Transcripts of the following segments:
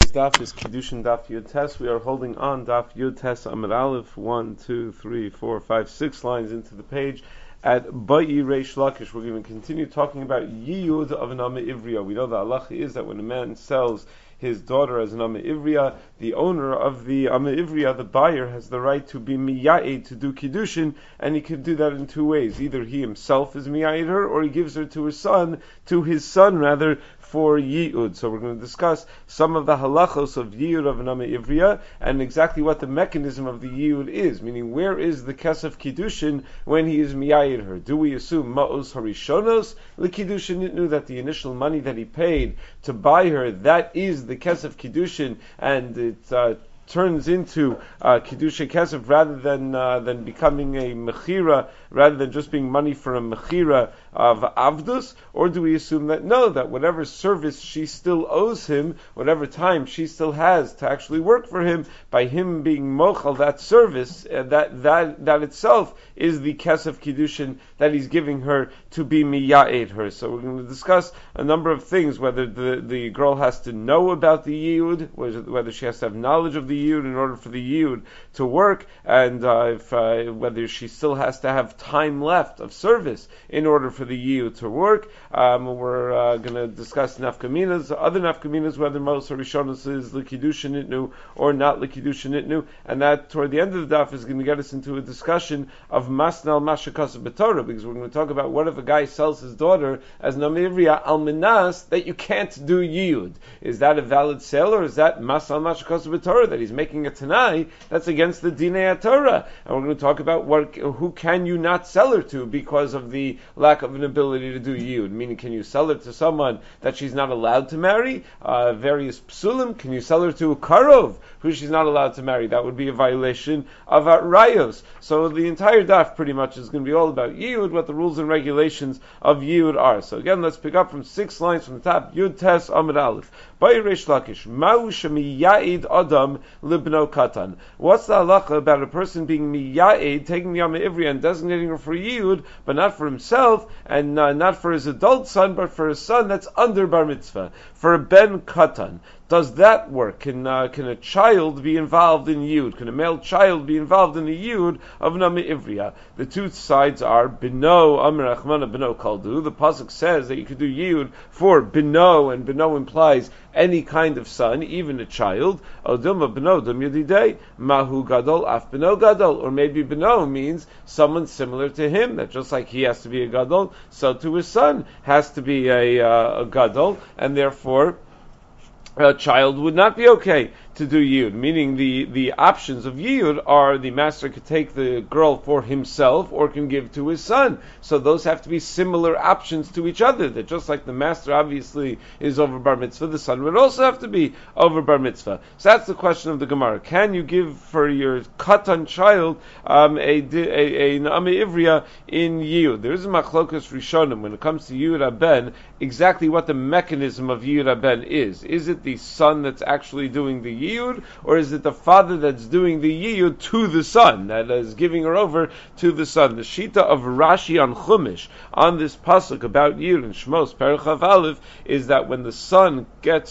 Today's daf is Kiddushin Daf Yud Tes. We are holding on Daf Yud Tes Amud Aleph, 1, 2, 3, 4, 5, 6 lines into the page. At Ba'i Reish Lakish, we're going to continue talking about Yiyud of an Amma Ivriya. We know the halacha is that when a man sells his daughter as an Amma Ivriya, the owner of the Amma Ivriya, the buyer, has the right to be miya'id, to do Kiddushin, and he can do that in two ways. Either he himself is miya'id her, or he gives her to his son, for Yiyud. So we're going to discuss some of the halachos of Yiyud of an Amma Ivriya, and exactly what the mechanism of the Yiyud is, meaning where is the kesef Kiddushin when he is miya'id her? Do we assume ma'os harishonos l'Kiddushin nitnu, that the initial money that he paid to buy her, that is the kesef Kiddushin, and it turns into Kiddushin Kesef rather than becoming a Mechira, rather than just being money for a Mechira of Avdus? Or do we assume that no, that whatever service she still owes him, whatever time she still has to actually work for him, by him being Mochel, that service, that itself is the Kesef Kiddushin that he's giving her to be Miya'ed her. So we're going to discuss a number of things, whether the girl has to know about the Yiyud, whether she has to have knowledge of the Yiyud in order for the Yiyud to work, and whether she still has to have time left of service in order for the Yiyud to work. We're going to discuss nafkaminas, other nafkaminas, whether Mos Harishonos is L'Kiddushin Nitnu or not L'Kiddushin Nitnu, and that toward the end of the daf is going to get us into a discussion of Masnal Mashakas B'Torah, because we're going to talk about what if a guy sells his daughter as Namivriya al Minas that you can't do Yiyud. Is that a valid sale, or is that Masnal Mashakas B'Torah that he's making a Tanai that's against the Dinei Torah? And we're going to talk about who can you not sell her to because of the lack of an ability to do Yiyud, meaning can you sell her to someone that she's not allowed to marry? Various psulim, can you sell her to a karov who she's not allowed to marry? That would be a violation of rayos. So the entire daf pretty much is going to be all about Yiyud, what the rules and regulations of Yiyud are. So again, let's pick up from 6 lines from the top. Yud Tes Amud Aleph. Ba'i Reish Lakish. Ma'u shemiya'id adam libno katan. What's the halacha about a person being miya'id, taking the Amma Ivriya and designating her for Yiyud, but not for himself, and not for his adult son, but for his son that's under bar mitzvah, for a ben katan? Does that work? Can a child be involved in Yiyud? Can a male child be involved in the Yiyud of an Amma Ivriya? The two sides are Bino, Amr Achmana, Bino Kaldu. The pasuk says that you could do Yiyud for Bino, and Bino implies any kind of son, even a child. Odilma Bino Dum Yadidei, Mahu Gadol, Af Bino Gadol. Or maybe Bino means someone similar to him, that just like he has to be a Gadol, so to his son has to be a Gadol, and therefore a child would not be okay to do Yiyud, meaning the options of Yiyud are the master could take the girl for himself or can give to his son. So those have to be similar options to each other, that just like the master obviously is over bar mitzvah, the son would also have to be over bar mitzvah. So that's the question of the Gemara. Can you give for your katan child an Amma Ivriya in Yiyud? There is a machlokas rishonim when it comes to Yiyud Haben, exactly what the mechanism of Yiyud Haben is. Is it the son that's actually doing the Yiyud, or is it the father that's doing the Yiyud to the son, that is giving her over to the son? The shita of Rashi on Chumash on this pasuk about Yiyud in Shmos Perek Chav Aleph is that when the son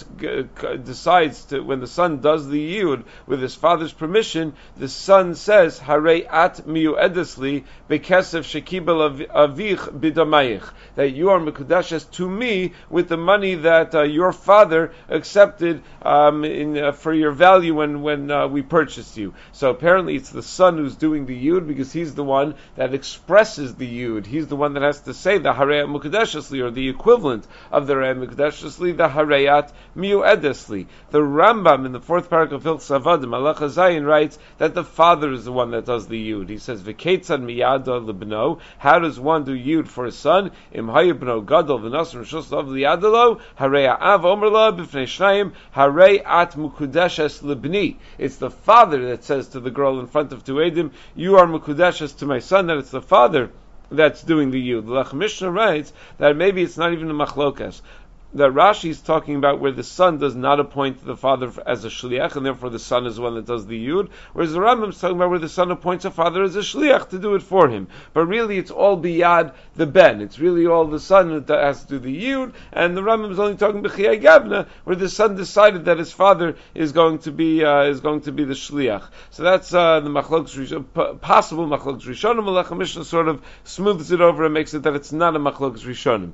when the son does the Yiyud with his father's permission, the son says Harei at miyuedesli bekesef shekibel avich bidamayich, that you are mekudeshes to me with the money that your father accepted for your value when we purchased you. So apparently it's the son who's doing the Yud, because he's the one that expresses the Yud. He's the one that has to say the Hareyat Mukadeshesli, or the equivalent of the Hareyat Mukadeshesli, the Hareyat Miuedesli. The Rambam in the 4th paragraph of Hilchos Avadim, Halacha Zayin, writes that the father is the one that does the Yud. He says, V'ketzad miyada lebno, how does one do Yud for his son? Im hayibno gadol v'nasr rishos of liyadalo, Harei av omerla b'fnei shnayim, Harei at mukudeshes lebni. It's the father that says to the girl in front of two Eidim, you are mukudeshes to my son, that it's the father that's doing the Yud. The Lech Mishnah writes that maybe it's not even a machlokas. that Rashi is talking about where the son does not appoint the father as a shliach, and therefore the son is the one that does the yud, whereas the Rambam is talking about where the son appoints a father as a shliach to do it for him. But really it's all biyad the ben. It's really all the son that has to do the yud, and the Rambam is only talking b'chiyai gavna, where the son decided that his father is going to be the shliach. So that's the machlokas possible machlokas rishonim. Malach Mishnah sort of smooths it over and makes it that it's not a machlokas rishonim.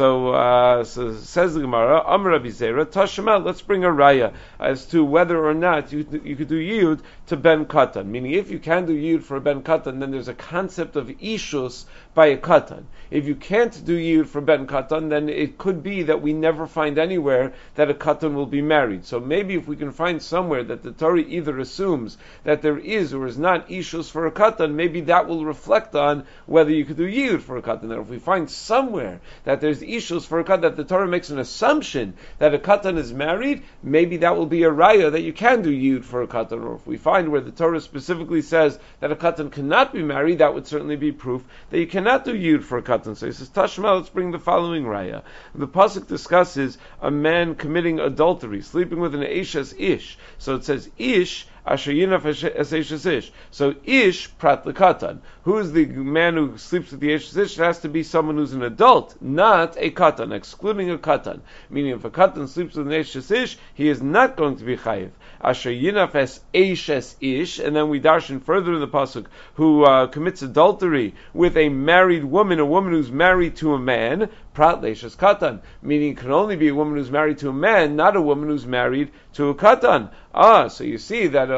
So says the Gemara, Amar Rabbi Zera, Tashema, let's bring a raya as to whether or not you could do yud to ben katan. Meaning, if you can do yud for a ben katan, then there's a concept of ishus by a katan. If you can't do yud for ben katan, then it could be that we never find anywhere that a katan will be married. So maybe if we can find somewhere that the Torah either assumes that there is or is not ishus for a katan, maybe that will reflect on whether you could do yud for a katan. Or if we find somewhere that there's ishus for a katan, that the Torah makes an assumption that a katan is married, maybe that will be a raya that you can do yud for a katan. Or if we find where the Torah specifically says that a katan cannot be married, that would certainly be proof that you cannot do yud for a katan. So he says, Tashma, let's bring the following raya. The pasuk discusses a man committing adultery, sleeping with an eshes ish. So it says ish asher yinaf es eshes ish. So ish prat lekatan. Who is the man who sleeps with the eshes ish? It has to be someone who's an adult, not a katan, excluding a katan. Meaning, if a katan sleeps with an eshes ish, he is not going to be chayiv. Asher yinaf es eshes ish, and then we darshan further in the pasuk, who commits adultery with a married woman, a woman who's married to a man, prat leishes katan, meaning it can only be a woman who's married to a man, not a woman who's married to a katan. So you see that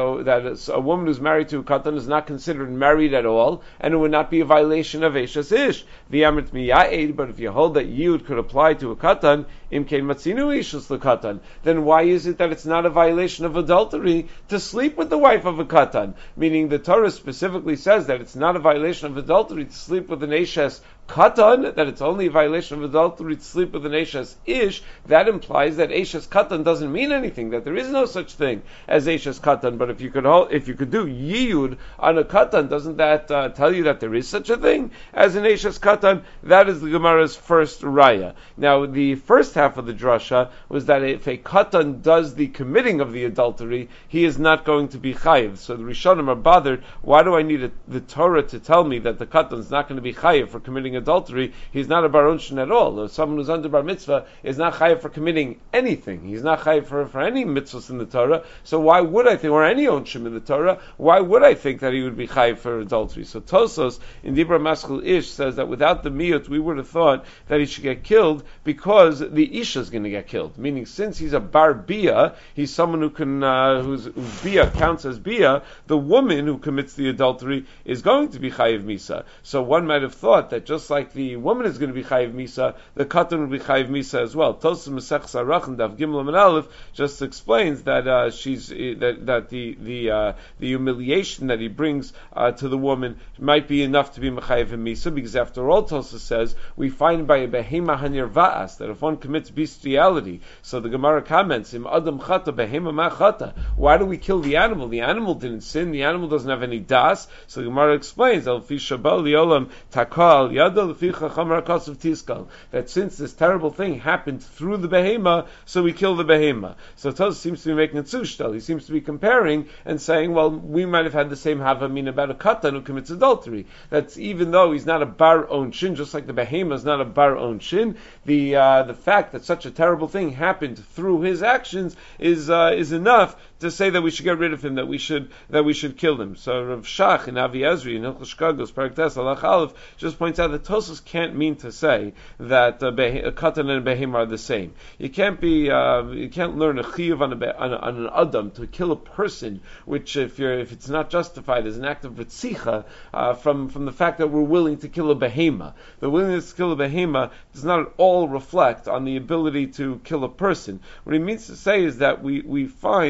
a woman who's married to a katan is not considered married at all, and it would not be a violation of eshes ish. V'yamrit miya'ed, but if you hold that yud could apply to a katan, imkein matzinu ishus lekatan, then why is it that it's not a violation of adultery to sleep with the wife of a katan? Meaning the Torah specifically says that it's not a violation of adultery to sleep with an eshes katan, that it's only a violation of adultery to sleep with an eshes ish. That implies that eshes katan doesn't mean anything, that there is no such thing as eshes katan. But if you could do yiyud on a katan, doesn't that tell you that there is such a thing as an eshes katan? That is the Gemara's first raya. Now, the first half of the drasha was that if a katan does the committing of the adultery, he is not going to be chayiv. So the Rishonim are bothered. Why do I need the Torah to tell me that the katan is not going to be chayiv for committing adultery? He's not a bar onshin at all. Or someone who's under bar mitzvah is not chayiv for committing anything. He's not chayiv for any mitzvahs in the Torah. So why would I think, or any onshim in the Torah, why would I think that he would be chayiv for adultery? So Tosos in Dibra Maskul Ish says that without the miyut, we would have thought that he should get killed because the isha is going to get killed. Meaning, since he's a bar bia, he's someone who can whose bia counts as bia. The woman who commits the adultery is going to be chayiv misa. So one might have thought that just like the woman is going to be chayiv misa, the katan will be chayiv misa as well. Tosos Masech Sarach and Dav Gimel and Aleph just explains that the humiliation that he brings to the woman might be enough to be mechayiv misa, because after all, Tosos says we find by a behema hanirva'as that if one commits bestiality, so the Gemara comments, Im adam chata behema ma chata. Why do we kill the animal? The animal didn't sin. The animal doesn't have any das. So the Gemara explains that since this terrible thing happened through the behema, so we kill the behema. So Tosos seems to be making a tzushtel. He seems to be comparing and saying, well, we might have had the same havamina about a katan who commits adultery. That's even though he's not a bar onshin, just like the behema is not a bar onshin, the fact that such a terrible thing happened through his actions is enough to say that we should get rid of him, that we should kill him. So Rav Shach in Avi Ezri in Hilchos Shkagos Perek Tes Halach Aleph just points out that Tosos can't mean to say that a katan and a behema are the same. You can't learn a chiyuv on an adam to kill a person, which if it's not justified as an act of ritzicha, from the fact that we're willing to kill a behema. The willingness to kill a behema does not at all reflect on the ability to kill a person. What he means to say is that we find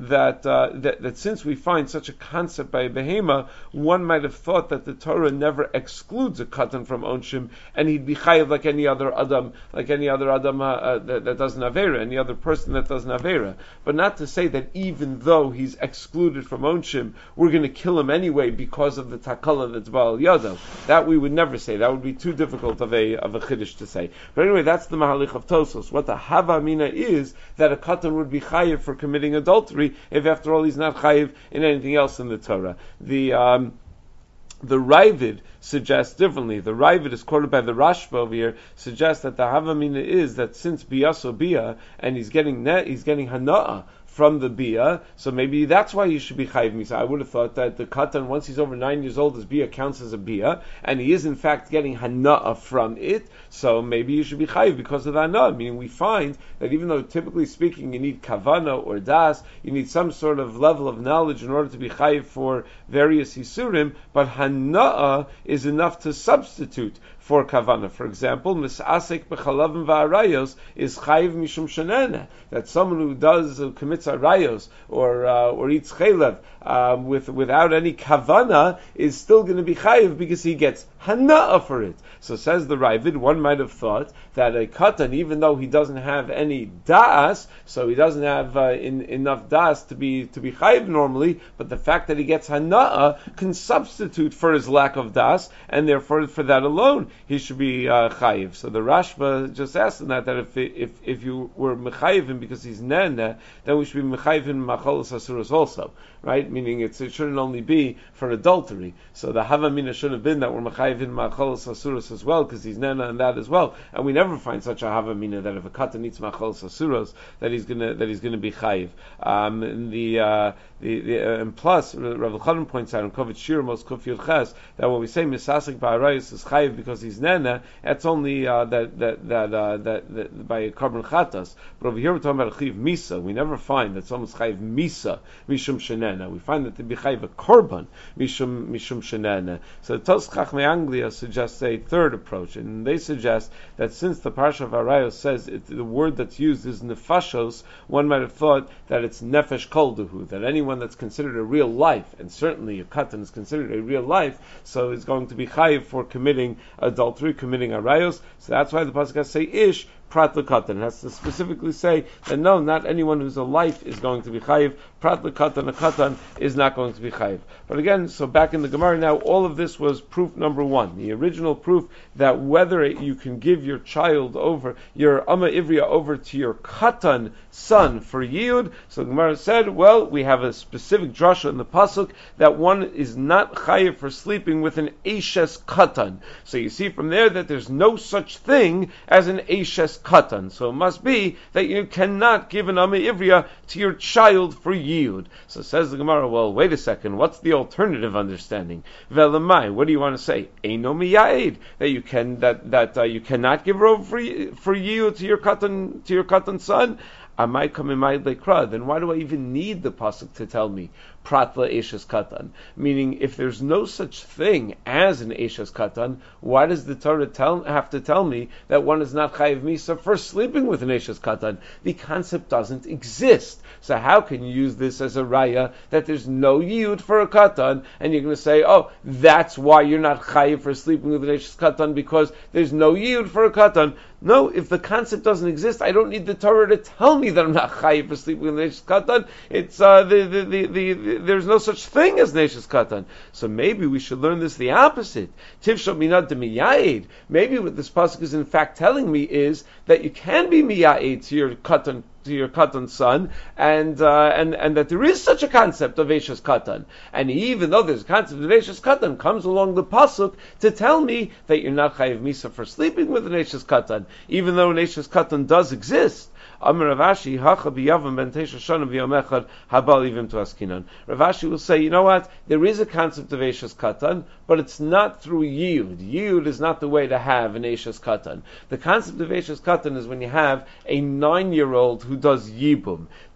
that since we find such a concept by a behema, one might have thought that the Torah never excludes a katan from onshim, and he'd be chayiv like any other adam that doesn't avera, any other person that doesn't avera. But not to say that even though he's excluded from onshim, we're going to kill him anyway because of the takala that's ba'al yado. That we would never say. That would be too difficult of a chiddush to say. But anyway, that's the mahalich of Tosos. What the hava mina is that a katan would be chayiv for committing adultery if, after all, he's not chayiv in anything else in the Torah. The Ravid suggests differently. The Ravid is quoted by the Rashba over here, suggests that the Havamina is that since Biyaso Bia, and he's getting Hana'ah from the Bia, so maybe that's why you should be Chayiv Misa. I would have thought that the Katan, once he's over 9 years old, his Bia counts as a Bia, and he is in fact getting Hana'ah from it, so maybe you should be Chayiv because of the Hana'ah. Meaning we find that even though typically speaking you need Kavana or Das, you need some sort of level of knowledge in order to be Chayiv for various Yisurim, but Hana'ah is enough to substitute for kavana. For example, misasek b'chalavim v'arayos is chayiv mishum shenena. That someone who commits arayos or eats chaylev without any kavana is still going to be chayiv because he gets hana'ah for it. So says the Ravid, one might have thought that a katan, even though he doesn't have any da'as, so he doesn't have enough da'as to be chayiv normally, but the fact that he gets hana'ah can substitute for his lack of da'as, and therefore for that alone he should be chayiv. So the Rashba just asked him that if you were mechayiv him because he's nena, then we should be mechayiv him macholos asuros also, right? Meaning it shouldn't only be for adultery. So the havamina should have been that we're mechayiv him macholos asuros as well because he's nena and that as well. And we never find such a havamina that if a katan eats macholos asuros that he's gonna be chayiv. And plus, Rav Elchanan points out in Kovetz Shir Mos Kuf Yud Ches that when we say misasek ba'arayos is chayiv because he's nena, that's only that by a carbon chatas. But over here we're talking about a chayiv misa. We never find that someone's chayiv misa mishum shenena. We find that to be chayiv a korban mishum shenena. So the Tos Chachmei Anglia suggests a third approach, and they suggest that since the Parsha of Arayos says the word that's used is nefashos, one might have thought that it's nefesh kol duhu, that anyone that's considered a real life, and certainly a katan is considered a real life, so is going to be chayiv for committing adultery, committing arayos. So that's why the pasuk has to say ish prat lekatan. It has to specifically say that no, not anyone who's a life is going to be chayiv. Prat lekatan, a katan is not going to be chayiv. But again, so back in the Gemara now, all of this was proof number one. The original proof that whether you can give your child over, your Amma Ivriya over to your katan son for yiyud. So the Gemara said, well, we have a specific drasha in the pasuk that one is not chayiv for sleeping with an eishes katan. So you see from there that there's no such thing as an eishes katan. So it must be that you cannot give an Amma Ivriya to your child for yiyud. So says the Gemara, well, wait a second, what's the alternative understanding? Velamai, what do you want to say? Eino miyaid, that you you cannot give her over for yiyud to your katan son? Amai kamimai lekra, then why do I even need the pasuk to tell me pratla eshes katan? Meaning, if there's no such thing as an eshes katan, why does the Torah have to tell me that one is not chayiv misa for sleeping with an eshes katan? The concept doesn't exist. So how can you use this as a raya that there's no yiyud for a katan, and you're going to say, oh, that's why you're not chayiv for sleeping with an eshes katan because there's no yiyud for a katan? No, if the concept doesn't exist, I don't need the Torah to tell me that I'm not chayiv for sleeping with an eshes katan. It's there's no such thing as neshes katan. So maybe we should learn this the opposite. Tivshot minad demiyayid. Maybe what this pasuk is in fact telling me is that you can be miyayid to your katan son, and that there is such a concept of eshes katan. And even though there's a concept of eshes katan, comes along the pasuk to tell me that you're not chayiv misa for sleeping with an eshes katan, even though an eshes katan does exist. Amar Rav Ashi, hacha biyavam ben tesha shana b'yom echad habal ivim to askinan. Rav Ashi will say, you know what? There is a concept of eshes katan, but it's not through yiyud. Yiyud is not the way to have an eshes katan. The concept of eshes katan is when you have a 9-year-old who does yibum.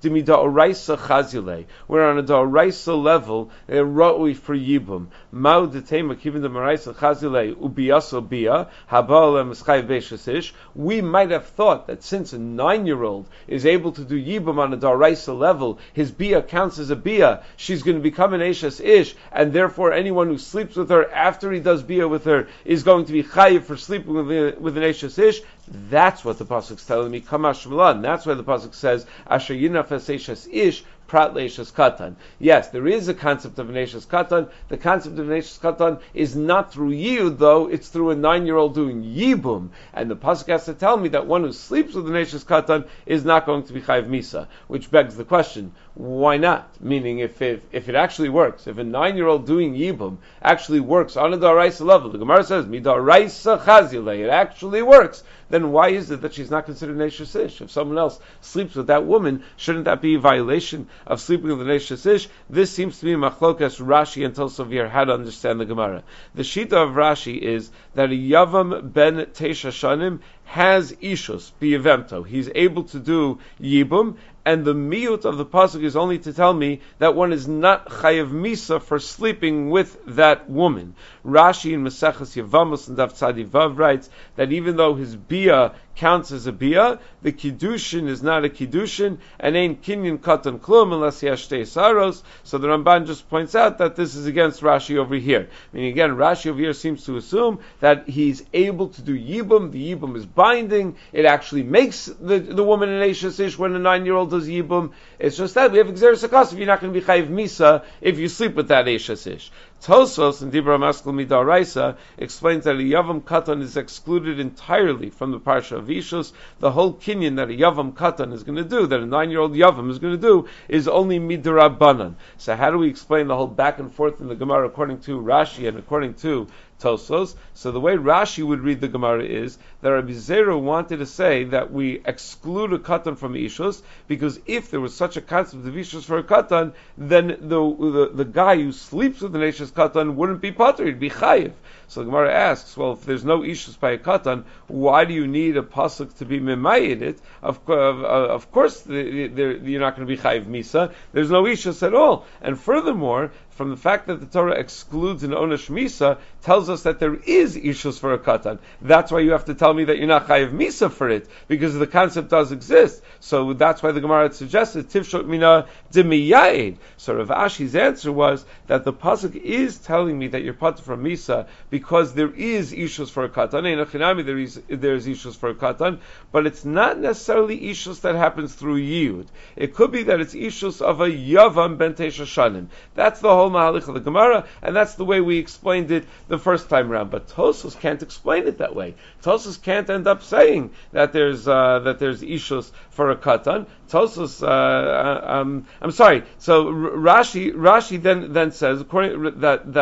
Dimi da'oraisa chazile. We're on a da'oraisa level, ra'ui for yibum. Mao detema kivin da'oraisa chazile ubiyaso bia, habal emeschayv beishasish. We might have thought that since a 9-year-old is able to do yibum on a da'oraisa level, his bia counts as a bia, she's going to become an Eishes Ish, and therefore anyone who sleeps with her after he does bia with her is going to be chayiv for sleeping with an Eishes Ish. That's what the pasuk's telling me. Kamash Milan. That's why the pasuk says Asher Yinaf Es Eishes Ish Prat Leishes Katan. Yes, there is a concept of an Eishes Katan. The concept of an Eishes Katan is not through Yiyud, though. It's through a 9-year-old doing Yibum. And the pasuk has to tell me that one who sleeps with an Eishes Katan is not going to be Chayiv Misa. Which begs the question, why not? Meaning, if it actually works, if a 9-year-old doing Yibum actually works on a Daraisa level, the Gemara says, Midaraisa Chazile, it actually works, then why is it that she's not considered an Eishes Ish? If someone else sleeps with that woman, shouldn't that be a violation of sleeping with an Eishes Ish? This seems to be Machlokas Rashi and Tosafot how to understand the Gemara. The Shita of Rashi is that a Yavam ben Teisha Shanim has Ishus, b'yevemto. He's able to do Yibum, and the miyut of the pasuk is only to tell me that one is not chayav misa for sleeping with that woman. Rashi in Maseches Yevamos and Daf Tzadi Vav writes that even though his bia counts as a bia, the kiddushin is not a kiddushin, and ain't kinyan katan klum unless he has shtei saros. So the Ramban just points out that this is against Rashi over here. Meaning again, Rashi over here seems to assume that he's able to do yibum. The yibum is binding. It actually makes the woman an Eishes Ish when a 9-year-old does yibum. It's just that we have exeris hakasif. You're not going to be chayiv misa if you sleep with that Eishes Ish. Tosos in Dibra Maskul Midaraisa explains that a Yavam Katan is excluded entirely from the Parsha of Ishus. The whole kinyan that a Yavam Katan is going to do, that a 9-year-old Yavam is going to do, is only Midarabanan. So how do we explain the whole back and forth in the Gemara according to Rashi and according to Tosos? So the way Rashi would read the Gemara is that Rabbi Zera wanted to say that we exclude a katan from Ishus, because if there was such a concept of Ishus for a katan, then the guy who sleeps with an Ishus katan wouldn't be pater, he'd be chayiv. So the Gemara asks, well, if there's no Ishus by a katan, why do you need a pasuk to be memayed it? Of course, you're not going to be chayiv misa. There's no Ishus at all. And furthermore, from the fact that the Torah excludes an onesh misa, tells us that there is ishus for a katan. That's why you have to tell me that you're not chayiv misa for it, because the concept does exist. So that's why the Gemara had suggested tivshot mina demiyaid. So Rav Ashi's answer was that the pasuk is telling me that you're pater from misa because there is ishus for a katan. There is ishus for a katan, but it's not necessarily ishus that happens through yiyud. It could be that it's ishus of a yavam ben teisha shanim. That's the whole mahalich of the Gemara, and that's the way we explained it the first time around. But Tosos can't explain it that way. Tosos can't end up saying that there's ishus for a katan. Tosos, I'm sorry. So Rashi then says, according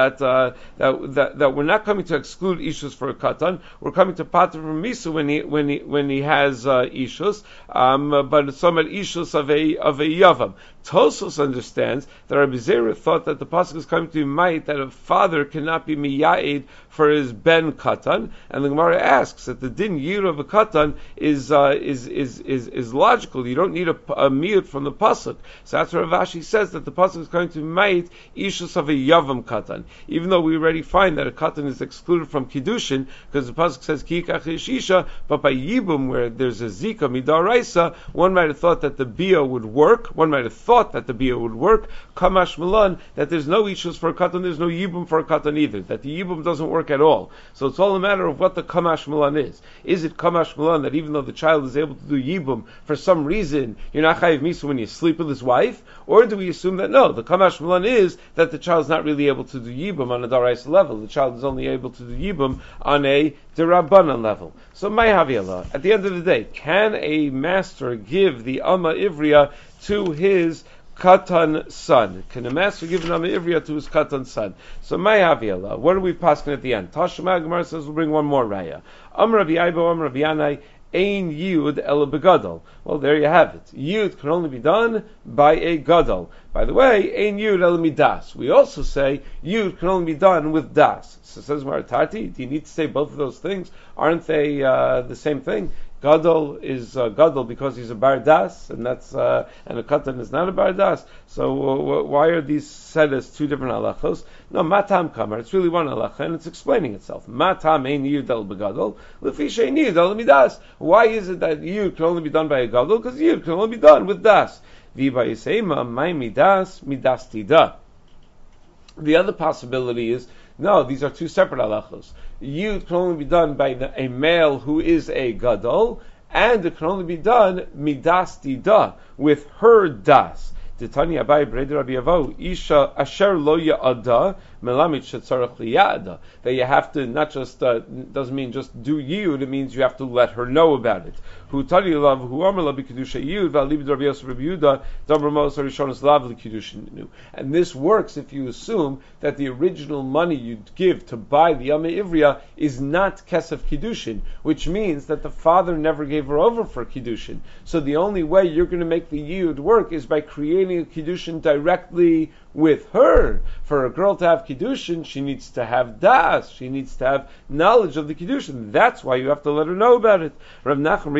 that we're not coming to exclude ishus for a katan. We're coming to pater from misa when he has ishus, but it's somewhat ishus of a yavam. Tosos understands that Rabbi Zera thought that the pasuk is coming to might that a father cannot be miyaid for his ben katan, and the Gemara asks that the din yir of a katan is logical. You don't need a miyut from the pasuk. So that's why Rav Ashi says that the pasuk is coming to might ishus of a yavam katan, even though we already find that a katan is excluded from kiddushin because the pasuk says ki yikach isha, but by yibum where there's a zika midaraisa, one might have thought that the bia would work. One might have thought that the bia would work. Kamash Milan, that there's no ishus for a katan, there's no yibum for a katan either. That the yibum doesn't work at all. So it's all a matter of what the kamash Milan is. Is it kamash Milan that even though the child is able to do yibum, for some reason you're not chayiv misa when you sleep with his wife? Or do we assume that no, the kamash Milan is that the child's not really able to do yibum on a daraisa level. The child is only able to do yibum on a derabanan level. So my haviyallah, at the end of the day, can a master give the Alma Ivriya to his katan son? Can a master give an Alma Ivriya to his katan son? So my haviyallah, what are we passing at the end? Tashma Gemara says we'll bring one more raya. Rabbi Aibo, Rabbi Yanai, Ein Yud El Begadol. Well, there you have it. Yud can only be done by a gadol. By the way, Ein Yud El Midas. We also say Yud can only be done with das. So says Maratati, do you need to say both of those things? Aren't they the same thing? Gadol is Gadol because he's a bardas, and that's and a katan is not a bardas. So why are these said as two different halachos? No, matam kamar. It's really one halacha, and it's explaining itself. Matam ein yudel begadol, lefish ein yudel midas. Why is it that yud can only be done by a gadol? Because yud can only be done with das. Viva yisema my midas tida. The other possibility is, no, these are two separate halachos. Yud can only be done by a male who is a gadol, and it can only be done midas dida, with her das. Titani Abai Breder Rabbi Yavo Isha Asher Lo Ya'ada Melamit Shetzarach Liya'ada. That you have to not just doesn't mean just do yud, it means you have to let her know about it. Hu Tani Lav Hu Amar La B'Kedusha Yud V'Alibid Rabbi Yosef Rabbi Yehuda Damar Mos Harishonos Lav L'Kedushin. And this works if you assume that the original money you give to buy the Yama Ivriya is not Kesef Kiddushin, which means that the father never gave her over for Kiddushin. So the only way you're going to make the yud work is by creating a Kiddushin directly with her. For a girl to have Kiddushin, she needs to have das. She needs to have knowledge of the Kiddushin. That's why you have to let her know about it. Rav Nachman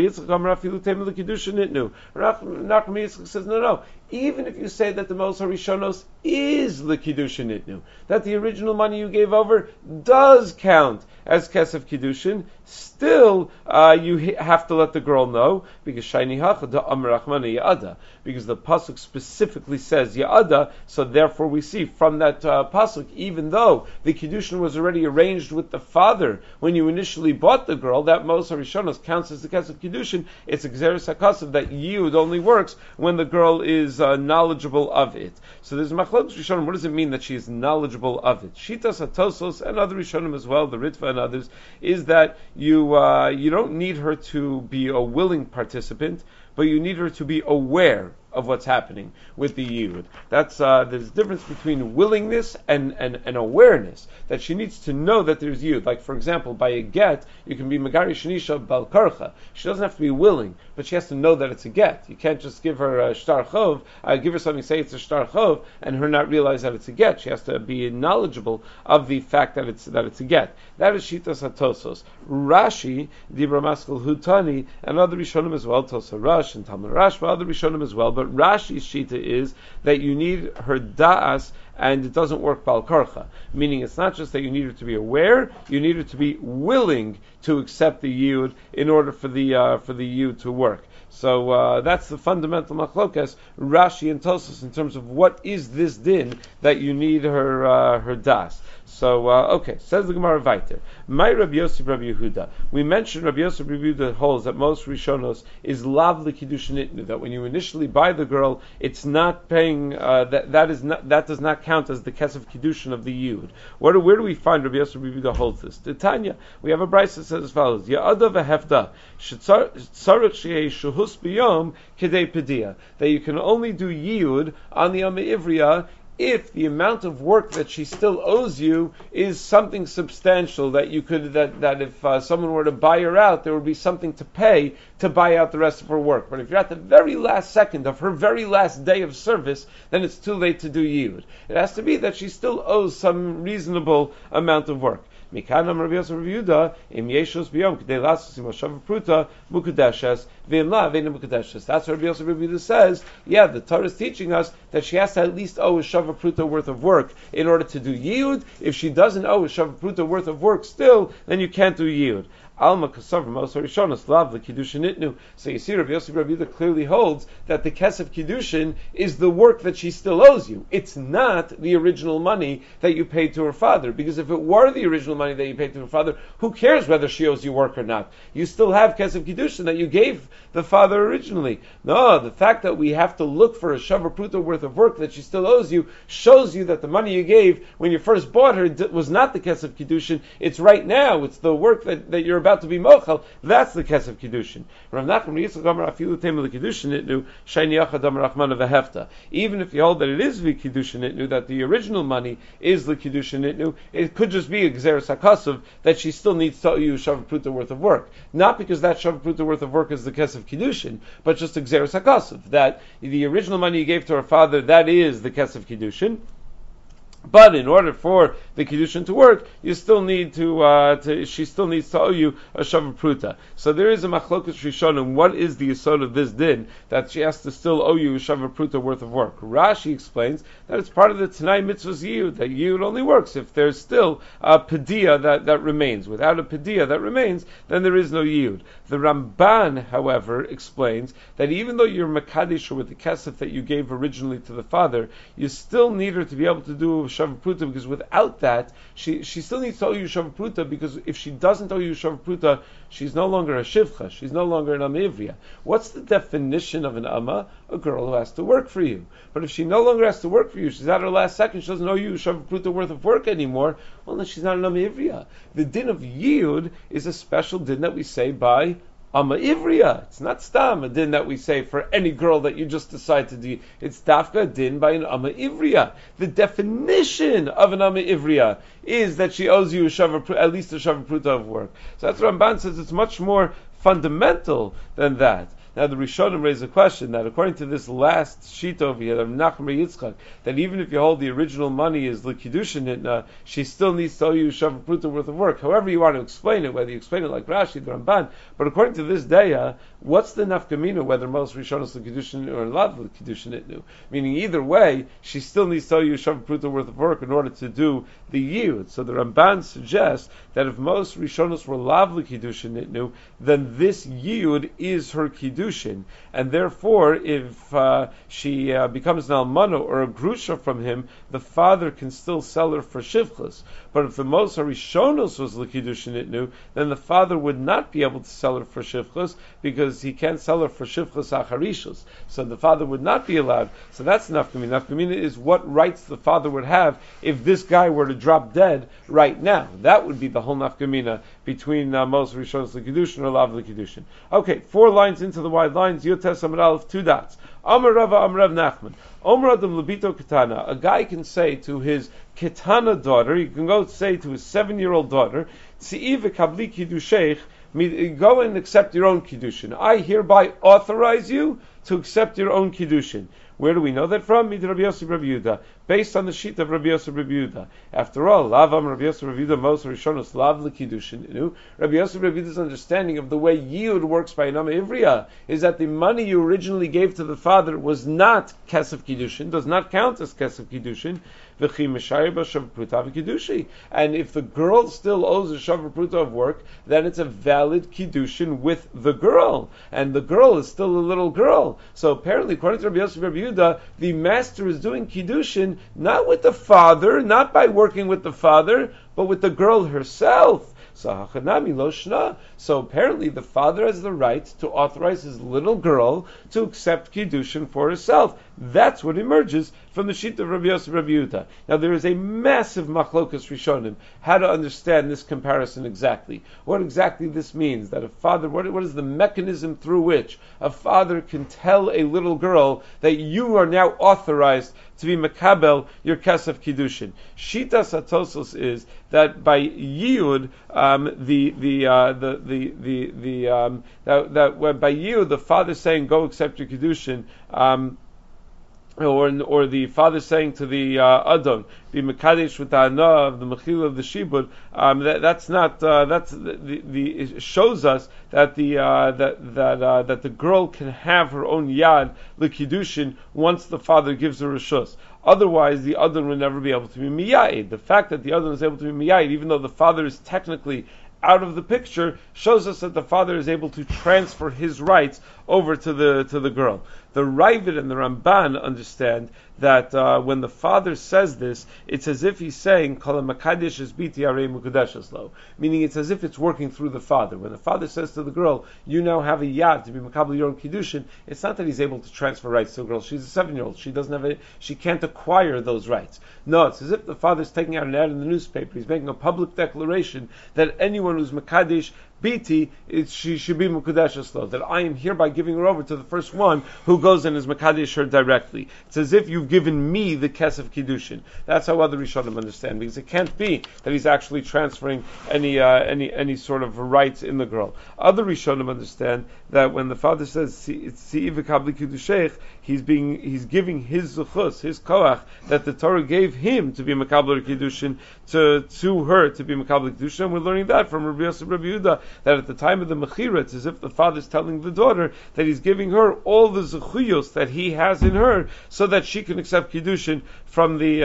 Yitzchak says, no. Even if you say that the Mos Harishonos is the Kiddushin Itnu, that the original money you gave over does count as Kesef Kiddushin, still you have to let the girl know, because Shayni Hachada Amar Rachmana Ya'ada, because the pasuk specifically says Ya'ada, so therefore we see from that pasuk, even though the Kiddushin was already arranged with the father when you initially bought the girl, that Mos Harishonos counts as the Kesef Kiddushin. It's Xeris HaKasav that Yud only works when the girl is knowledgeable of it. So there's Machlokes Rishonim. What does it mean that she is knowledgeable of it? Shitas HaTosos and other Rishonim as well, the Ritva and others, is that you don't need her to be a willing participant, but you need her to be aware of what's happening with the yud. That's there's a difference between willingness and awareness, that she needs to know that there's yud. Like for example, by a get, you can be megari shenisha bal karcha. She doesn't have to be willing, but she has to know that it's a get. You can't just give her a shtar chov, give her something, say it's a shtar chov, and her not realize that it's a get. She has to be knowledgeable of the fact that it's a get. That is shitas hatosos. Rashi, Dibra Maskal Hutani, and other Rishonim as well, Tosa Rash and Talmud Rashba, other Rishonim as well. But Rashi's shita is that you need her da'as, and it doesn't work bal karcha. Meaning it's not just that you need her to be aware, you need her to be willing to accept the yud in order for the yud to work. So that's the fundamental machlokas, Rashi and Tosas, in terms of what is this din that you need her das. So okay, says the Gemara Vayter. My Rabbi Yosef Rabbi Yehuda. We mentioned Rabbi Yosef Rabbi Yehuda holds that most Rishonos is lav l'kiddushin itnu, that when you initially buy the girl, it's not paying that does not count as the kesef kiddushin of the yud. Where do we find Rabbi Yosef Rabbi Yehuda holds this? The Tanya, we have a brayso that says as follows: Ya'ada v'hefda shetzarich shehei shuhus b'yom kedei pedia, that you can only do yud on the Yom Ivriya if the amount of work that she still owes you is something substantial, that you could that if someone were to buy her out, there would be something to pay to buy out the rest of her work. But if you're at the very last second of her very last day of service, then it's too late to do yid. It has to be that she still owes some reasonable amount of work. Mikanam Rabbi Yosef Rabbi Yehuda im yeshos biyom k'dei lasos im hashav pruta mukudeshes v'im la v'eina mukudeshes. That's what Rabbi Yosef Rabbi Yehuda says. Yeah, the Torah is teaching us that she has to at least owe a shava pruta worth of work in order to do yiyud. If she doesn't owe a shava pruta worth of work still, then you can't do yiyud. Alma kasav Mos Harishonos lav l'kiddushin itnu. So you see, Rabbi Yosef Rabbi Yehuda clearly holds that the kesef kiddushin is the work that she still owes you. It's not the original money that you paid to her father, because if it were the original money that you paid to her father, who cares whether she owes you work or not? You still have kesef kiddushin that you gave the father originally. No, the fact that we have to look for a shava pruta worth of work that she still owes you shows you that the money you gave when you first bought her was not the kesef kiddushin. It's right now. It's the work that you're about to be mochel. That's the kesef kiddushin. Rav Nachman Yitzchak Amar afilu tema l'kiddushin itnu shayni yachad amar rachmana v'hefta. Even if you hold that it is v'kiddushin itnu, that the original money is l'kiddushin itnu, it could just be a gzeres hakasav that she still needs to owe you shava pruta worth of work. Not because that shava pruta worth of work is the kesef kiddushin, but just a gzeres hakasav that the original money you gave to her father, that is the kesef kiddushin. But in order for the kiddushin to work, you still need she still needs to owe you a shavu pruta. So there is a machlokus rishonim. What is the yesod of this din that she has to still owe you a shavu pruta worth of work? Rashi explains that it's part of the Tanai mitzvah's yiyud. That yiyud only works if there's still a pediyah that remains. Without a pediyah that remains, then there is no yiyud. The Ramban, however, explains that even though you're makadesh with the kesef that you gave originally to the father, you still need her to be able to do shavu pruta, because without that, she still needs to owe you shavu pruta, because if she doesn't owe you shavu pruta, she's no longer a shivcha, she's no longer an amma ivriya. What's the definition of an amma? A girl who has to work for you. But if she no longer has to work for you, she's at her last second, she doesn't owe you shavu pruta worth of work anymore, well then she's not an amma ivriya. The din of yiyud is a special din that we say by Amma Ivriya. It's not stam a din that we say for any girl that you just decide to do. It's dafka a din by an Amma Ivriya. The definition of an Amma Ivriya is that she owes you at least a shavu pruta of work. So that's what Ramban says. It's much more fundamental than that. Now the Rishonim raise a question that according to this last sheet over here of Nachman Yitzchak, that even if you hold the original money as l'kiddushin, she still needs to owe you shavu pruta worth of work. However you want to explain it, whether you explain it like Rashi, the Ramban, but according to this daya, what's the nafkamina whether most Rishonos l'kiddushin or lav l'kiddushin? Meaning either way, she still needs to owe you shavu pruta worth of work in order to do the yiyud. So the Ramban suggests that if most Rishonos were lav l'kiddushin, then this yiyud is her kiddushin. And therefore, if she becomes an almana or a grusha from him, the father can still sell her for shivchus. But if the most harishonos was l'kiddushin itnu, then the father would not be able to sell her for shivchus because he can't sell her for shivchus acharishus. So the father would not be allowed. So that's nafkamina. Nafkamina is what rights the father would have if this guy were to drop dead right now. That would be the whole nafkamina between most harishonos l'kiddushin or lav l'kiddushin. Okay, 4 lines into the wide lines. Yotes Amar Aleph, 2 dots. Amar Rava Amar Rav Nachman. Omer Adam Labito Ketana. A guy can say to his Ketana daughter, he can go say to his 7-year-old daughter, Tzi'i v'kabli kiddusheich, go and accept your own kiddushin. I hereby authorize you to accept your own kiddushin. Where do we know that from? Mid Rabbi Yosef Rabbi Yehuda, based on the sheet of Rabbi Yosef Rabbi Yehuda. After all, Lavam Rabbi Yosef Rabbi Yehuda Mos Rishonos Lav L'Kiddushin. Rabbi Yosef Rabbi Yehuda's understanding of the way yiyud works by Nama Ivriya is that the money you originally gave to the father was not kesef kiddushin, does not count as kesef kiddushin. And if the girl still owes a shavu pruta of work, then it's a valid kiddushin with the girl, and the girl is still a little girl. So apparently, according to Rabbi Yosef Rabbi Yehuda, the master is doing kiddushin not with the father, not by working with the father, but with the girl herself. So apparently the father has the right to authorize his little girl to accept kiddushin for herself. That's what emerges from the sheet of Rabbi Yosef Rabbi Yehuda. Now there is a massive machlokas rishonim how to understand this comparison exactly. What exactly this means, that a father, what is the mechanism through which a father can tell a little girl that you are now authorized to be makabel your kesef kiddushin. Shitas Atosos is that by yiyud, by yiyud, the father saying go accept your kiddushin, or the father saying to the adon, be mekadesh with the ana of the mechila of the shibud. It shows us that that the girl can have her own yad l'kiddushin once the father gives her reshus. Otherwise, the adon will never be able to be miyayid. The fact that the adon is able to be miyayid, even though the father is technically out of the picture, shows us that the father is able to transfer his rights over to the girl. The Ravid and the Ramban understand that when the father says this, it's as if he's saying, "Kol makadesh es biti arei mukadeshes lo," meaning it's as if it's working through the father. When the father says to the girl, "You now have a yad to be makabel your own kiddushin," it's not that he's able to transfer rights to a girl. She's a 7-year-old. She can't acquire those rights. No, it's as if the father's taking out an ad in the newspaper. He's making a public declaration that anyone who's makadesh Biti, she should be Mukadeshes Lo, that I am hereby giving her over to the first one who goes and is Makadesh her directly. It's as if you've given me the Kesef Kiddushin. That's how other Rishonim understand, because it can't be that he's actually transferring any sort of rights in the girl. Other Rishonim understand that when the father says Si'i v'kabli Kiddushech, he's giving his zuchus, his koach, that the Torah gave him to be Makabler Kiddushin, to her to be Makabler Kiddushin, and we're learning that from Rabbi Yosef Rabbi Yehuda, that at the time of the Mechira, it's as if the father's telling the daughter that he's giving her all the zuchuyos that he has in her, so that she can accept Kiddushin from the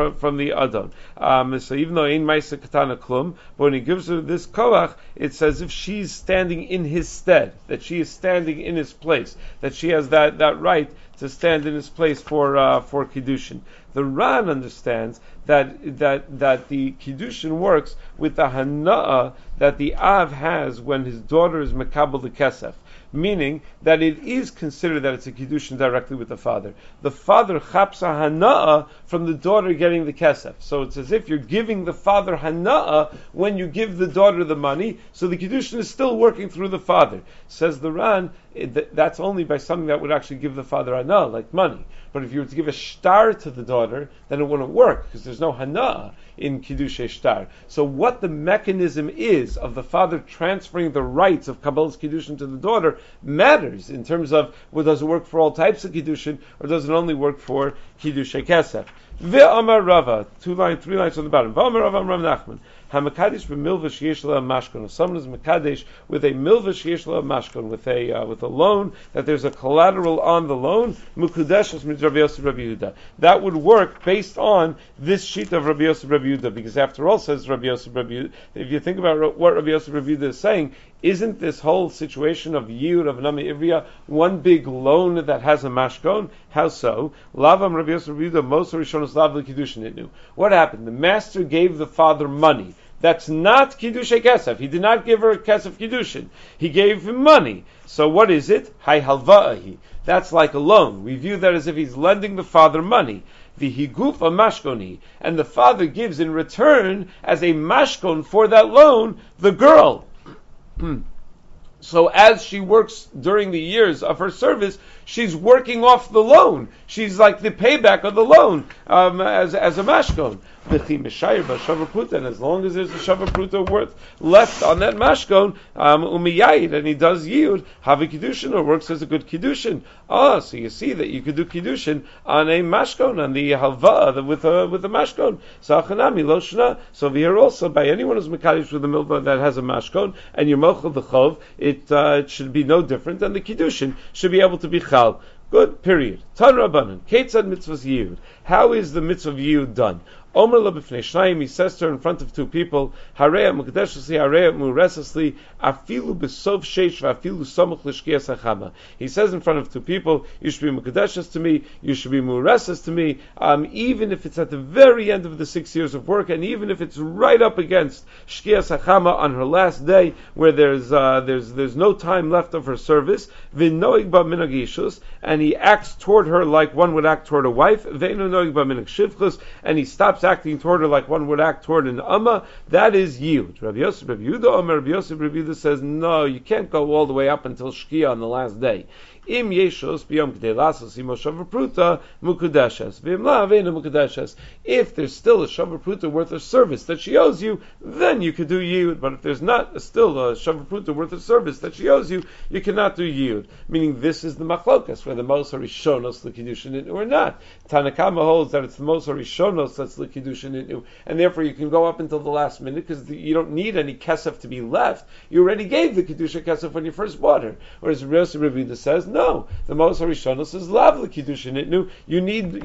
Adon. So even though Ein Maisa Katana Klum, but when he gives her this koach, it's as if she's standing in his stead, that she is standing in his place, that she has that right to stand in his place for Kiddushin. The Ran understands that the Kiddushin works with the Hana'ah that the Av has when his daughter is Mekabel the Kesef, meaning that it is considered that it's a Kiddushin directly with the father. The father chaps a Hana'ah from the daughter getting the Kesef. So it's as if you're giving the father Hana'ah when you give the daughter the money, so the Kiddushin is still working through the father. Says the Ran, that's only by something that would actually give the father Hana'ah, like money. But if you were to give a shtar to the daughter, then it wouldn't work, because there's no Hana'ah in Kiddushei shtar. So what the mechanism is of the father transferring the rights of Kabbalah's Kiddushin to the daughter matters in terms of, well, does it work for all types of Kiddushin, or does it only work for Kiddushei Kesef? Ve'amar Rava, 3 lines on the bottom. Ve'amar Rava Amram Nachman. HaMekadesh b'milva sheyesh la mashkon. If someone is Mekadesh with a milva sheyesh la mashkon, with a loan, that there's a collateral on the loan, Mukudeshes mit Rabbi Yosef Rabbi Yehuda. That would work based on this sheet of Rabbi Yosef Rabbi Yehuda, because after all, says Rabbi Yosef Rabbi Yehuda, if you think about what Rabbi Yosef Rabbi Yehuda is saying, isn't this whole situation of Yud, of Nami Ivriya, one big loan that has a mashkon? How so? Lavam Rabbi Yosef Rabbi Yehuda, Mosar Rishonos Lav L'Kiddushin Itnu. What happened? The master gave the father money. That's not Kiddushay Kesef. He did not give her a Kesef Kiddushin. He gave him money. So what is it? Hai halva'ahi. That's like a loan. We view that as if he's lending the father money. The higuf a mashkoni. And the father gives in return, as a mashkon for that loan, the girl. So as she works during the years of her service, she's working off the loan. She's like the payback of the loan as a mashkon. And as long as there's a shavar pruta worth left on that mashkon, umiyayid, and he does yield, have a kiddushin, or works as a good kiddushin. So you see that you could do kiddushin on a mashkon, on the halva with a mashkon. So achanami loshna. So over here also, by anyone who's mekadosh with a milva that has a mashkon, and you're mochel the chov, it should be no different, and the kiddushin should be able to be chal. Good, period. Tan Rabbanan, Ketzad mitzvahs yiyud. How is the mitzvah of yiyud done? Omer lo b'fnei shnayim, he says to her in front of two people, Hareya mukadeshesli, Hareya muresesli, afilu b'sov sheish v'afilu somuch l'shkias hachama. He says in front of two people, you should be mukadeshes to me, you should be mureses to me, even if it's at the very end of the 6 years of work, and even if it's right up against shkias hachama on her last day, where there's no time left of her service, v'noig ba minhag yishus, and he acts toward her like one would act toward a wife, v'eno noig ba minhag shivchus, and he stops acting toward her like one would act toward an amma, that is yield. Rabbi Yosef Rabbi Yehuda, Rabbi Yosef Rabbi Yehuda says, no, you can't go all the way up until Shkia on the last day. Im yeshos biyom k'dei lasos imo shavar pruta mukudeshes v'im la aveinu mukudeshes. If there's still a shavar pruta worth of service that she owes you, then you could do yiyud. But if there's not still a shavar pruta worth of service that she owes you, you cannot do yiyud. Meaning this is the machlokas, whether mos harishonos l'kiddushin itnu or not. Tanakama holds that it's the mos harishonos that's l'kiddushin itnu, and therefore you can go up until the last minute because you don't need any kesef to be left. You already gave the kiddusha kesef when you first bought her. Whereas Rabbi Yosef Rabbi says, no, the Mos Harishonos is lavli kiddushin itnu. You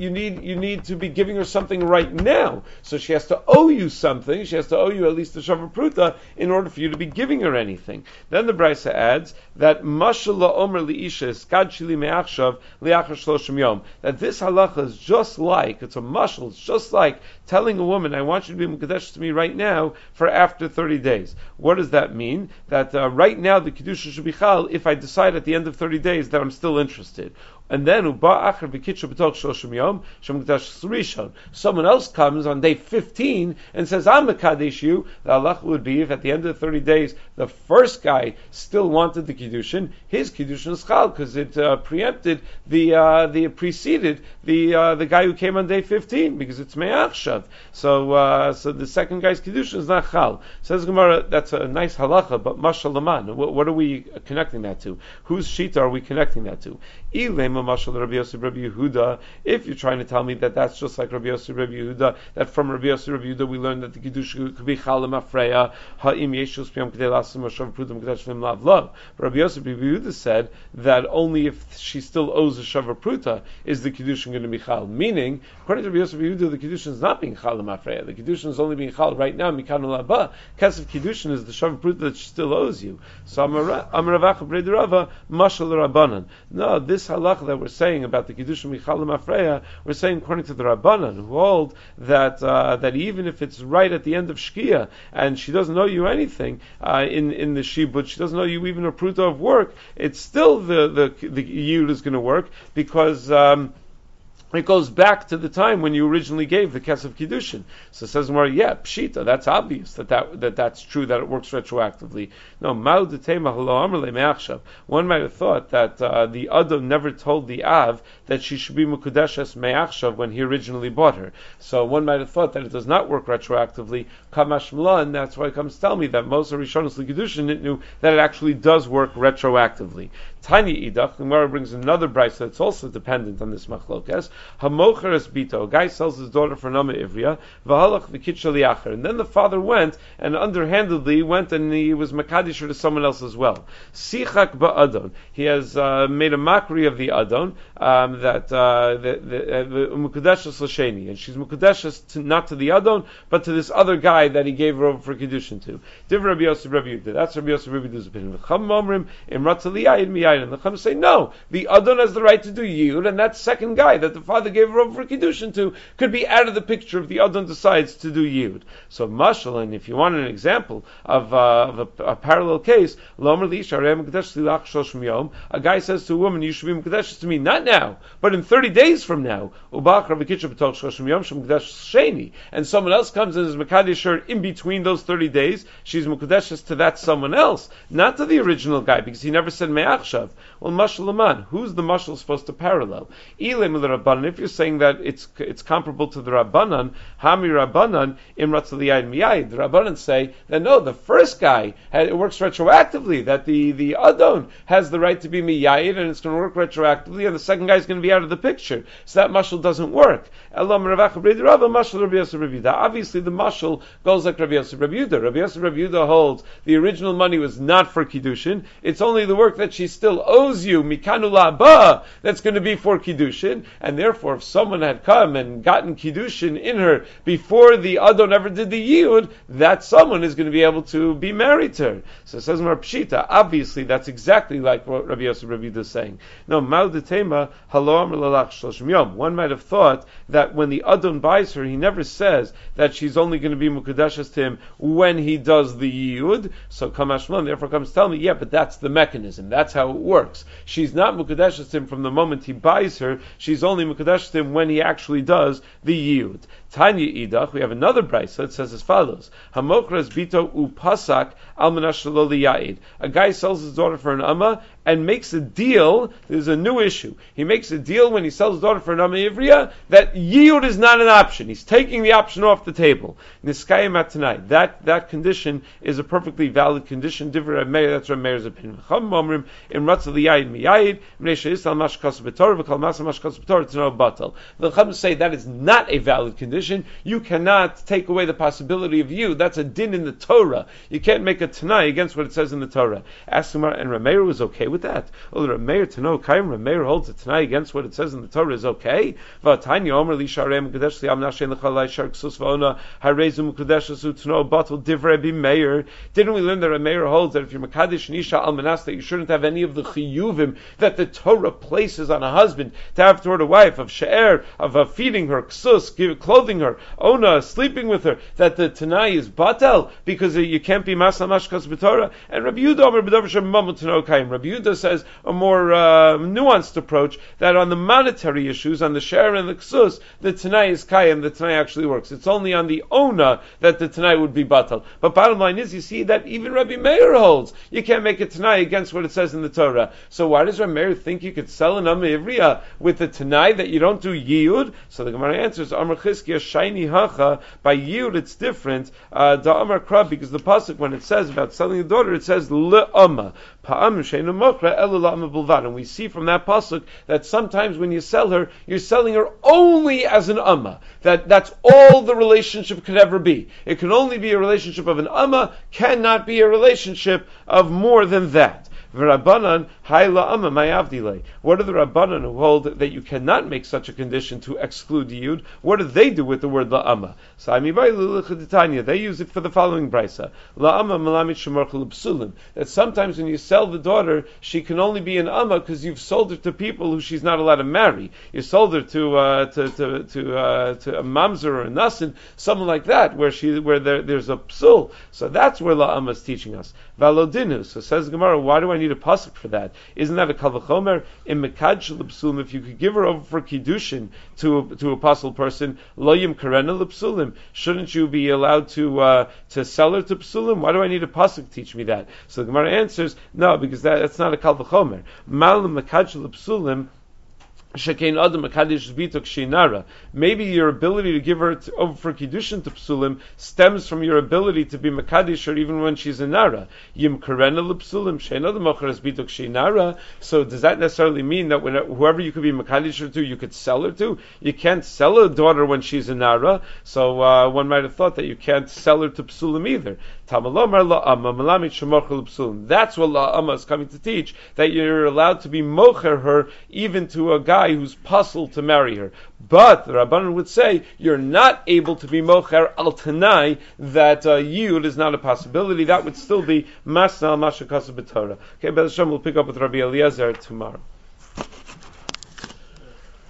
need to be giving her something right now. So she has to owe you something. She has to owe you at least a shavar pruta in order for you to be giving her anything. Then the Brisa adds that mashallah omer liisha skad shili me'achshav liachar shloshim yom. That this halacha is just like, it's a mashal, it's just like telling a woman, I want you to be mekadesh to me right now for after 30 days. What does that mean? That right now the kiddusha should be chal if I decide at the end of 30 days that I'm still interested. And then someone else comes on day 15 and says, I'm Mekadesh you. The halacha would be, if at the end of the 30 days the first guy still wanted the Kiddushin, his Kiddushin is chal, because it preceded the guy who came on day 15, because it's Me'achshav. So the second guy's Kiddushin is not chal. Says Gemara, that's a nice halacha, but mashal laman. What are we connecting that to? Whose shita are we connecting that to? If you're trying to tell me that that's just like Rabbi Yossi Rabbi Yehuda, that from Rabbi Yossi Rabbi Yehuda we learned that the Kiddush could be Chalim Afreya, Ha'im Yeshus Piyam Kedei Lasim Hashav Prudim Kedesh Vim Lav Lav. Rabbi Yossi Rabbi Yehuda said that only if she still owes a Shavar Pruta is the Kiddushin going to be Chal. Meaning, according to Rabbi Yossi Rabbi Yehuda, the Kiddushin is not being Chalim Afreya. The Kiddushin is only being Chal right now, Mikanu Laba. Kesef Kiddushin is the Shavar Pruta that she still owes you. So Amaravacha Brei Rava, Mashal Rabbanan. No, this halacha that we're saying about the Kiddushin Michalim Afreya, we're saying according to the Rabbanan, who hold that that even if it's right at the end of Shkia and she doesn't owe you anything in the Shibud, she doesn't owe you even a pruta of work, it's still the Yud is going to work, because it goes back to the time when you originally gave the Kesef Kiddushin. So it says more, yeah, Pshita, that's obvious that's true, that it works retroactively. No, one might have thought that the Adam never told the Av that she should be Mukudeshes Me'achshav when he originally bought her. So one might have thought that it does not work retroactively. Kamash Mlan, that's why it comes to tell me that most of Rishonos L'Kiddushin knew that it actually does work retroactively. Tiny Idach, the Gemara brings another brayso that's also dependent on this machlokes. Hamocheres bito, a guy sells his daughter for nama ivriya, v'halach v'kit shaliacher, and then the father went and underhandedly went and he was makadish to someone else as well. Sichak ba'adon, he has made a mockery of the adon, that mukudeshes l'sheni, and she's mukudeshes not to the adon, but to this other guy that he gave her over for kiddushin to. Div Rabbi Yosef Rabbi Yehuda, that's Rabbi Yosef Rabbi Yehuda's opinion. Chacham omrim imratza liyayid miyayid, and the Chacham say no, the adon has the right to do yud, and that second guy that the father gave her over for kiddushin to could be out of the picture if the adon decides to do yud. So mashal, and if you want an example of a parallel case, a guy says to a woman, you should be mekadesh to me not now, but in 30 days from now. And someone else comes and is mekadesh her in between those 30 days. She's mekadesh to that someone else, not to the original guy, because he never said me'achshav. Well, mashal aman, who's the mashal supposed to parallel? If you're saying that it's comparable to the Rabbanan, Hami Rabbanan Imratz Liyayid Miyayid, the Rabbanan say that no, the first guy it works retroactively, that the Adon has the right to be Miyayid and it's going to work retroactively, and the second guy is going to be out of the picture. So that mashal doesn't work. Obviously the mashal goes like Rabbi Yosef Rabbi Yehuda. Rabbi Yosef Rabbi Yehuda holds the original money was not for Kiddushin, it's only the work that she still owes you, Mikanu La'aba, that's going to be for Kiddushin, and therefore if someone had come and gotten Kiddushin in her before the Adon ever did the Yiyud, that someone is going to be able to be married to her. So it says Mar Pshita, obviously that's exactly like what Rabbi Yosef Rabbi Yehuda is saying. No, Ma'u Detema Halo Amar Lalach Shloshim Yom. One might have thought that when the Adon buys her, he never says that she's only going to be Mukadeshes to him when he does the Yiyud. So Kamash Mlan therefore comes to tell me, yeah, but that's the mechanism. That's how it works. She's not Mukadeshes to him from the moment he buys her. She's only Mukadeshes to him when he actually does the Yiyud. Tanya Idach, we have another brayso that says as follows: Hamokras bito upasak almanash lo liya'id. A guy sells his daughter for an amma and makes a deal. There's a new issue. He makes a deal when he sells his daughter for an amma ivriya that yiyud is not an option. He's taking the option off the table. Niskayim atanai. That condition is a perfectly valid condition. Different Rav Meir, that's Rav Meir's opinion. Chacham omrim imratz liya'id miya'id mnei she'isal mashkas b'torah v'kal masa mashkas b'torah to no batal. The Chacham say that is not a valid condition. You cannot take away the possibility of you. That's a din in the Torah. You can't make a Tanai against what it says in the Torah. Asumar and Rameir was okay with that. Well, Rameir Tano Kaim, Rameir holds a Tanai against what it says in the Torah is okay. Vatanya Omer Li Sharem Kadesh Li Amnashe Lechalai Shark Sus Vaona Harezum Kadesh Su Tano Batul Divrei Meir. Didn't we learn that Rameir holds that if you're Makadish Nisha Almanas that you shouldn't have any of the chiyuvim that the Torah places on a husband to have toward a wife of she'er, of feeding her ksus, give clothing holding her, Ona, sleeping with her, that the Tanai is batal, because you can't be Masal Mashkas B'Torah. And Rabbi Yehuda says a more nuanced approach, that on the monetary issues, on the share and the ksus, the Tanai is Kayim, the Tanai actually works. It's only on the Ona that the Tanai would be batal. But bottom line is, you see that even Rabbi Meir holds, you can't make a Tanai against what it says in the Torah. So why does Rabbi Meir think you could sell an Amma Ivriya with the Tanai that you don't do Yiyud? So the Gemara answers, Amar Chizkiya Shaini Hacha, by Yiyud it's different, Da Amar Krab, because the pasuk when it says about selling a daughter, it says Le'Amma. And we see from that pasuk that sometimes when you sell her, you're selling her only as an amma. That's all the relationship could ever be. It can only be a relationship of an amma, cannot be a relationship of more than that. V'Rabbanan hayla amma mayavdile. What are the Rabbanan who hold that you cannot make such a condition to exclude Yiyud? What do they do with the word la'amma? They use it for the following brisa: la'amma malamit shemarcha l'psulim. That sometimes when you sell the daughter, she can only be an amma because you've sold her to people who she's not allowed to marry. You sold her to a mamzer or a nasin, someone like that, where there's a psul. So that's where la'amma is teaching us. Valodinu. So says Gemara, why do I need a pasuk for that? Isn't that a kal v'chomer? In mekad shel psulim, if you could give her over for kiddushin to a pasul person, lo yim karena l'psulim, shouldn't you be allowed to sell her to psulim? Why do I need a pasuk to teach me that? So the Gemara answers, no, because that's not a kal v'chomer. Mal mekad shel psulim. Maybe your ability to give her over for kiddushin to psulim stems from your ability to be makadish her even when she's a nara. Yim karena l'psulim she'ena d'mocheres bitok she'nara. So does that necessarily mean that whoever you could be makadish her to, you could sell her to? You can't sell a daughter when she's a nara. So one might have thought that you can't sell her to psulim either. That's what la'amma is coming to teach, that you're allowed to be mocher her even to a guy who's puzzled to marry her. But the Rabbanan would say you're not able to be mocher al tanai, that yiyud is not a possibility. That would still be masna al mashakasa b'Torah. Okay, Be'ez Hashem, we'll pick up with Rabbi Eliezer tomorrow.